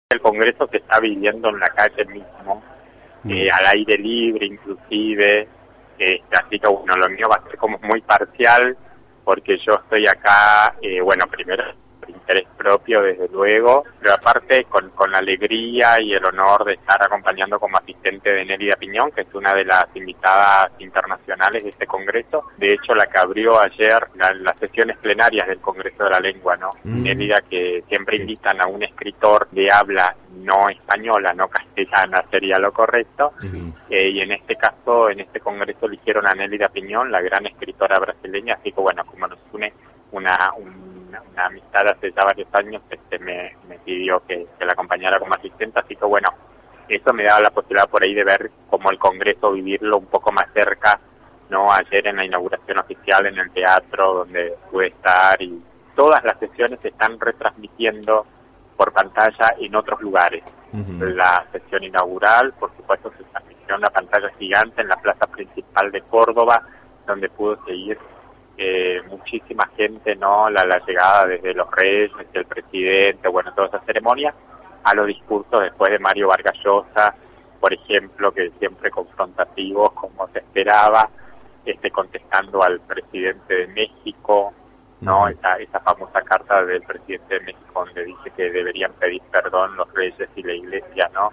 El Congreso se está viviendo en la calle mismo, al aire libre inclusive, así que bueno, lo mío va a ser como muy parcial, porque yo estoy acá, bueno, primero por interés propio desde luego, pero aparte con la alegría y el honor de estar acompañando como asistente de Nélida Piñón, que es una de las invitadas internacionales de este Congreso, de hecho la que abrió ayer las sesiones plenarias del Congreso de la Lengua, ¿no? Nélida, que siempre invitan a un escritor de habla no española, no castellana, sería lo correcto, y en este caso, en este Congreso eligieron a Nélida Piñón, la gran escritora brasileña, así que bueno, como nos une una amistad hace ya varios años, me pidió que la acompañara como asistente, así que bueno, eso me daba la posibilidad por ahí de ver cómo el Congreso, vivirlo un poco más cerca, ¿no? Ayer en la inauguración oficial en el teatro donde pude estar, y todas las sesiones se están retransmitiendo por pantalla en otros lugares. La sesión inaugural, por supuesto, se transmitió en una pantalla gigante en la plaza principal de Córdoba, donde pudo seguir muchísima gente, ¿no? La llegada desde los reyes, el presidente, bueno, toda esa ceremonia, a los discursos después de Mario Vargas Llosa, por ejemplo, que siempre confrontativos, como se esperaba, contestando al presidente de México, ¿no? Esa famosa carta del presidente de México donde dice que deberían pedir perdón los reyes y la iglesia, ¿no?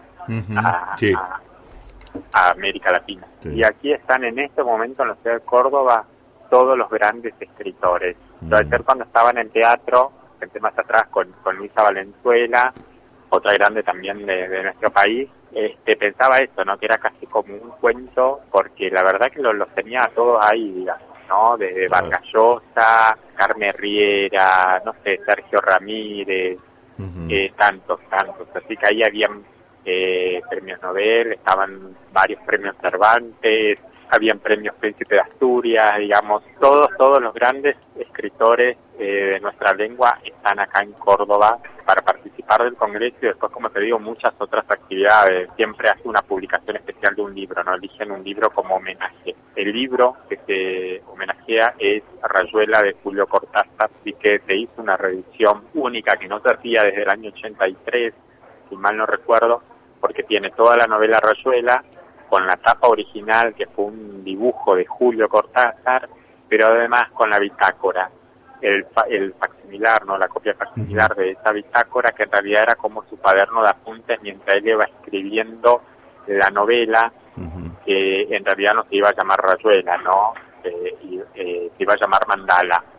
A América Latina. Y aquí están en este momento en la ciudad de Córdoba todos los grandes escritores. Yo ayer cuando estaba en el teatro, senté más atrás con Luisa Valenzuela, otra grande también de nuestro país, pensaba eso, ¿no? Que era casi como un cuento, porque la verdad que los tenía a todos ahí, digamos, ¿no? Desde Vargas Llosa, Carmen Riera, no sé, Sergio Ramírez, tantos. Así que ahí habían premios Nobel, estaban varios premios Cervantes, habían premios Príncipe de Asturias, digamos, todos los grandes escritores de nuestra lengua están acá en Córdoba para participar del Congreso, y después, como te digo, muchas otras actividades. Siempre hace una publicación especial de un libro, ¿no? Eligen un libro como homenaje. El libro que se homenajea es Rayuela, de Julio Cortázar, y que se hizo una reedición única que no se hacía desde el año 83, si mal no recuerdo, porque tiene toda la novela Rayuela, con la tapa original, que fue un dibujo de Julio Cortázar, pero además con la bitácora, el facsimilar, ¿no? La copia facsimilar de esa bitácora, que en realidad era como su cuaderno de apuntes mientras él iba escribiendo la novela, que en realidad no se iba a llamar Rayuela, ¿no? Se iba a llamar Mandala.